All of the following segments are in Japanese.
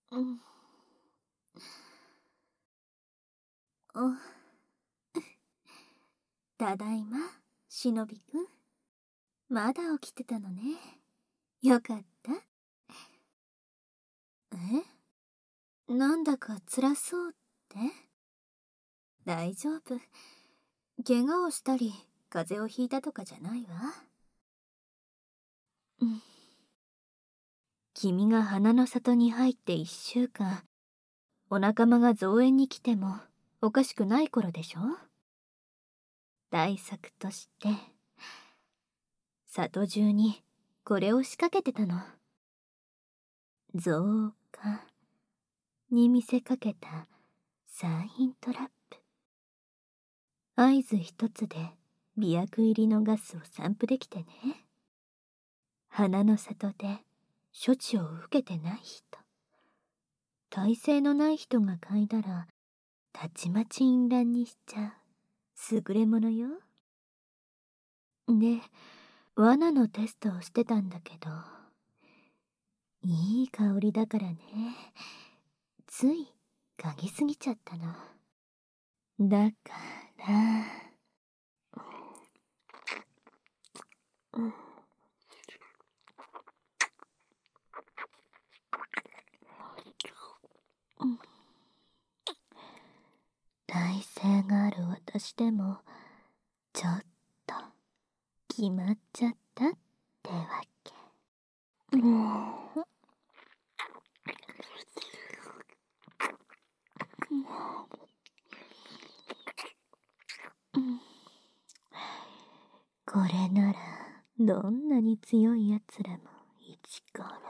うん。お、ただいま、しのびくん。まだ起きてたのね。よかった。なんだか辛そうって？大丈夫。怪我をしたり、風邪をひいたとかじゃないわ。うん。君が花の里に入って1週間、お仲間が増援に来てもおかしくない頃でしょ？対策として、里中にこれを仕掛けてたの。増加に見せかけたサイントラップ。合図一つで媚薬入りのガスを散布できてね。花の里で処置を受けてない人、耐性のない人が嗅いだらたちまち淫乱にしちゃう優れものよ。で、罠のテストをしてたんだけど、いい香りだからね、つい嗅ぎすぎちゃったの。だから、耐性がある私でもちょっと決まっちゃったってわけ。これならどんなに強いやつらも一から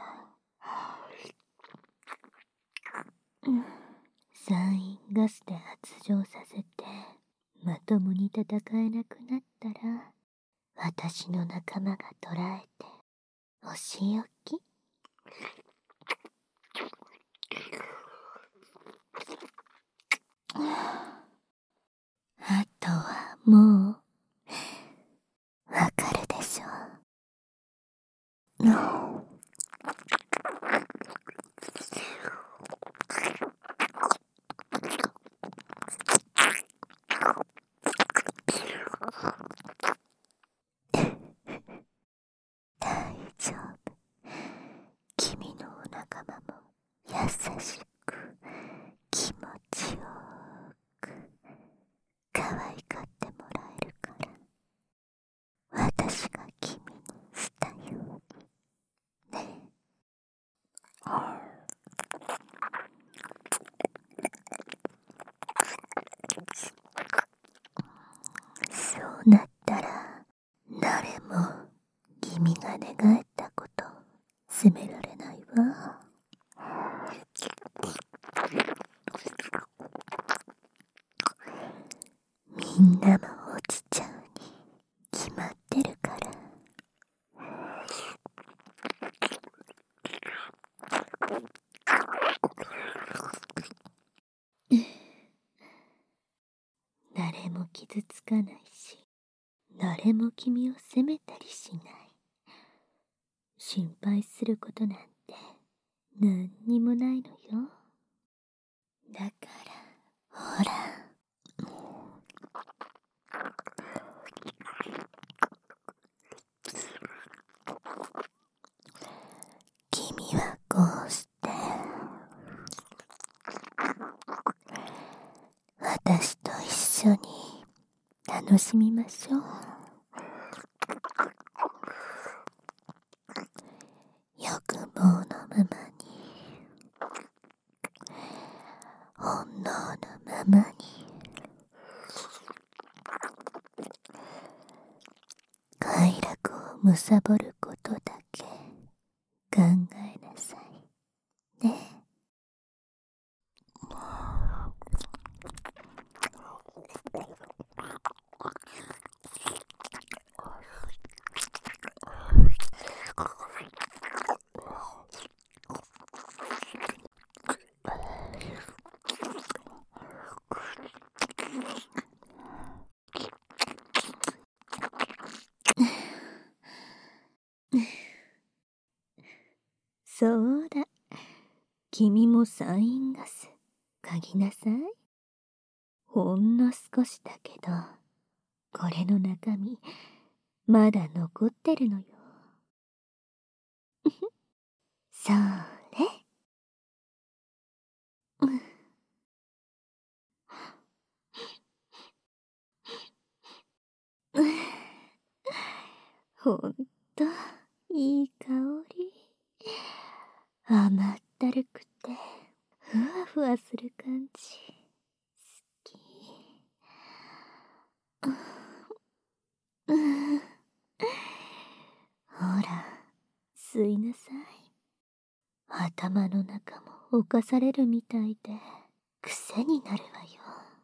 サインガスで発情させてまともに戦えなくなったら、私の仲間が捕らえてお仕置き。あとはもうわかるでしょう。大丈夫。君のお仲間も優しく気持ちよく可愛がってもらえるから、私が君にしたようにね。そうなったら誰も君が願ったこと責められないわ。みんなも落ちちゃうに決まってるから。誰も傷つかないし、誰も君を責めたりしない。心配することなんて何にもないのよ。だからほら、君はこうして私と一緒に楽しみましょう。欲望のままに、本能のままに、快楽を貪ることだけ考えなさいね。そうだ、 君もサインガス嗅ぎなさい。ほんの少しだけど、これの中身まだ残ってるのよ。それ。ほんといい香り。甘ったるくてふわふわする感じ。好き。ほら、吸いなさい。頭の中も侵されるみたいで癖になるわよ。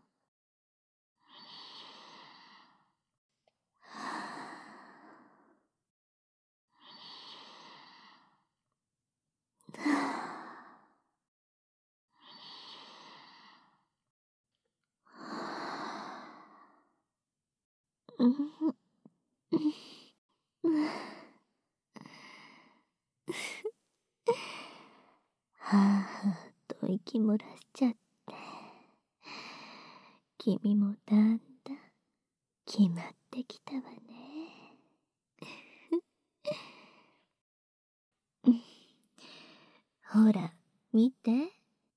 はあと息漏らしちゃって、君もだんだん決まってきたわね。ほら見て、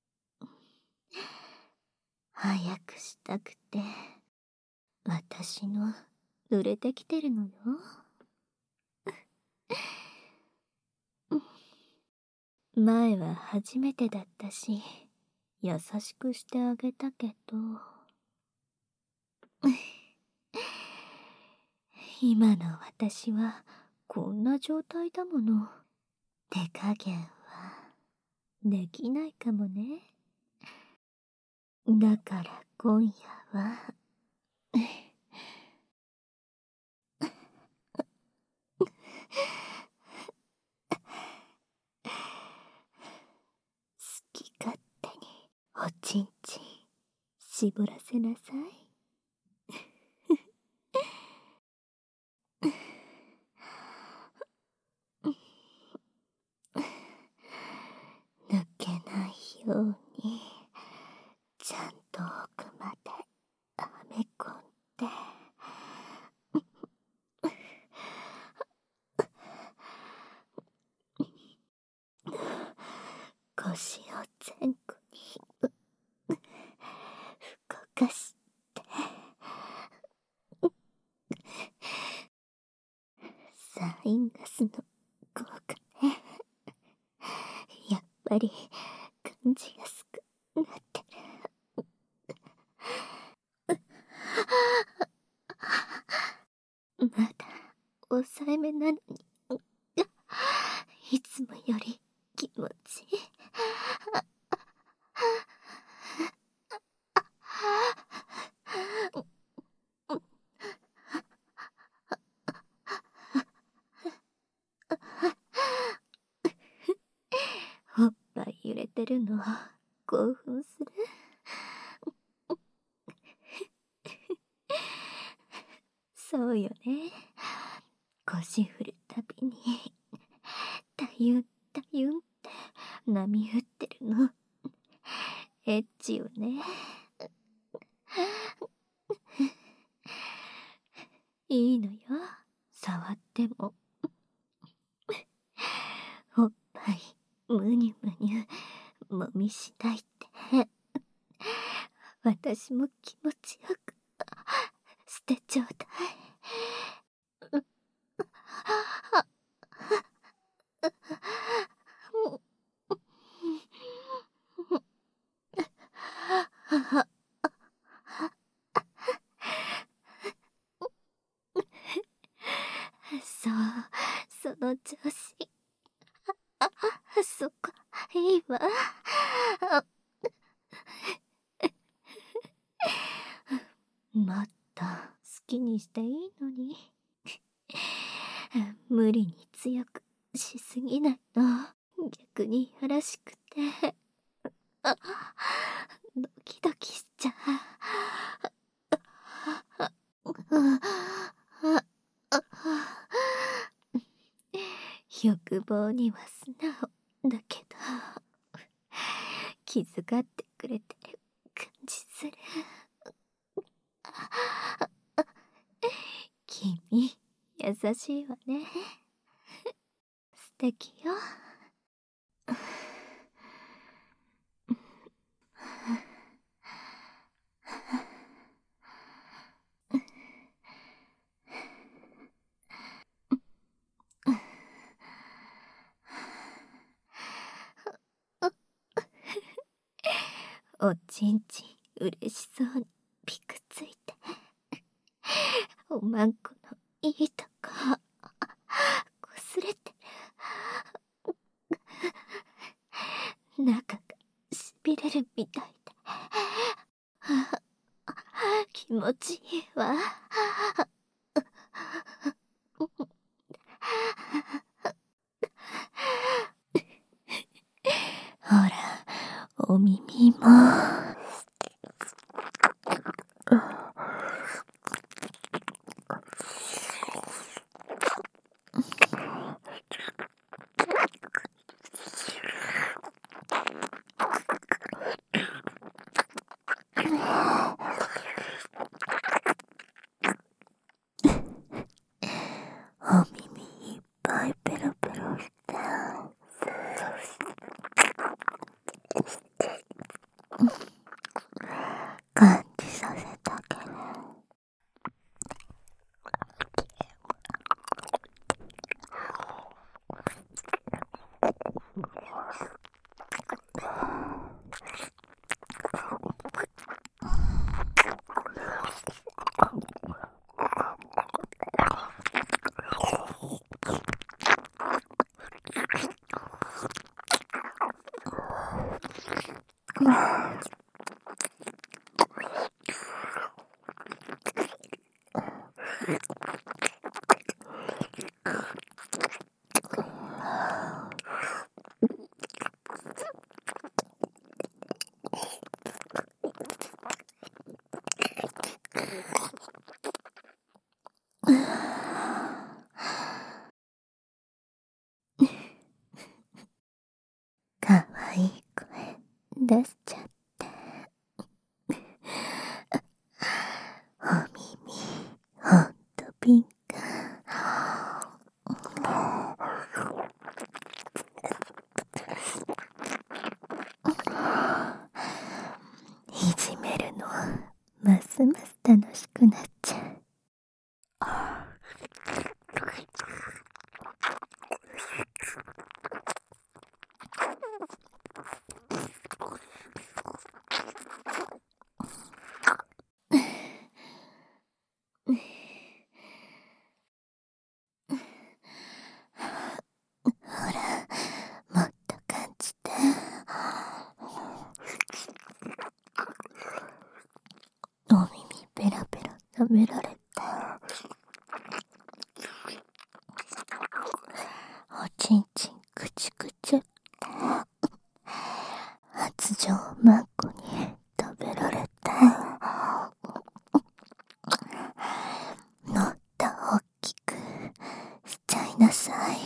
早くしたくて私の濡れてきてるのよ。前は初めてだったし優しくしてあげたけど今の私はこんな状態だもの。手加減はできないかもね。だから今夜は好き勝手におちんちん絞らせなさい。抜けないようにちゃんと奥まではめ込んで、腰を前後に動かして、サインガスの効果ね。やっぱり感じやすくなってる。まだ抑えめなのにいつもより気持ちいい。おっぱい揺れてるの興奮する。そうよね。腰振るたびにタユンタユンって波打ってるのエッチよね。いいのよ、触っても。おっぱいむにゅむにゅもみしたいって私も気持ちよく捨てちょうだい。そう、その調子。そこいいわ。もっと好きにしていいのに無理に強くしすぎないと逆にいやらしくてドキドキしちゃう。欲望には素直だけど気遣ってくれてる感じする。君、優しいわね。素敵よ。おちんちん嬉しそうにピクついて、おまんこのいいとここすれてる。中がしびれるみたいで気持ちいいわ。ほら、お耳も。お耳いっぱいペロペロして感じさせたけど、かわいい声出しちゃって。お耳ほんとピンク。いじめるのますます楽しくなっちゃう。ほら、もっと感じて。お耳ペラペラ舐められて、おちんちんくちくちって発情マッコに食べられて、もっと大きくしちゃいなさい。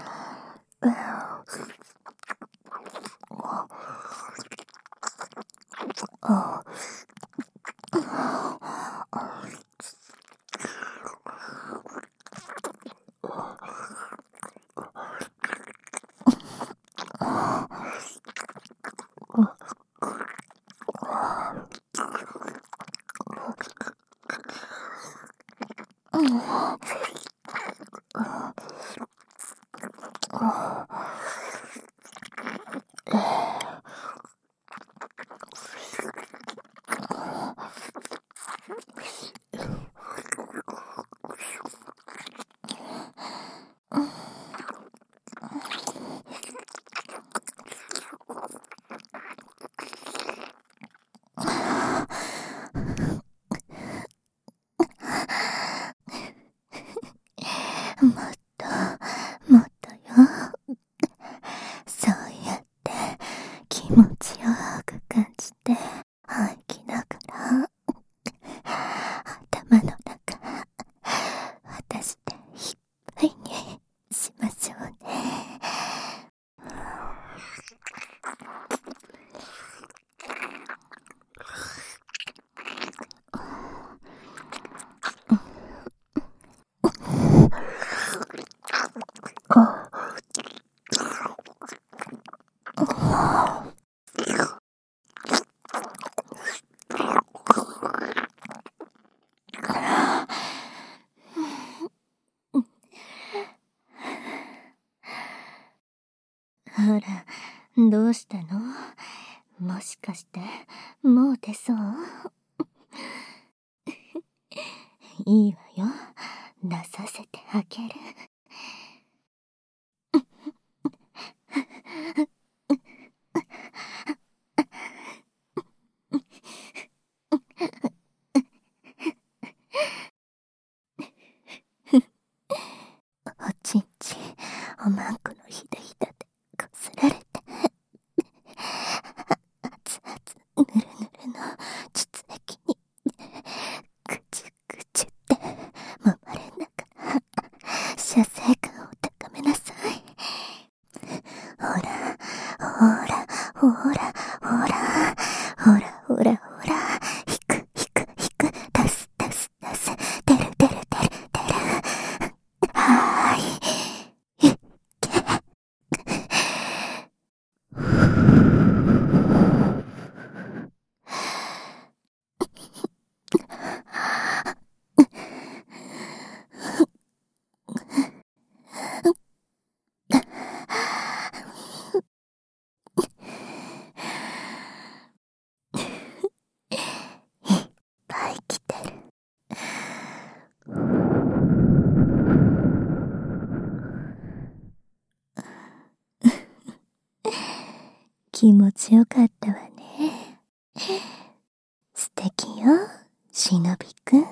もっともっとよ。そうやって気持ちよく感じて吐きながら、頭の中私でいっぱいにしましょうね。 ほら、どうしたの？もしかして、もう出そう？いいわよ。出させてあげる。おちんちん、おまんこのひだひだでこすられて、熱々ぬるぬるの膣液にぐちゅぐちゅって揉まれながら射精感を高めなさい。ほらほらほらほらほらほらほら、引く引く引く、出す出す出す、出る出る出る出る。はーい、いっけ。いっぱい来てる。気持ちよかったわね。素敵よ、しのびくん。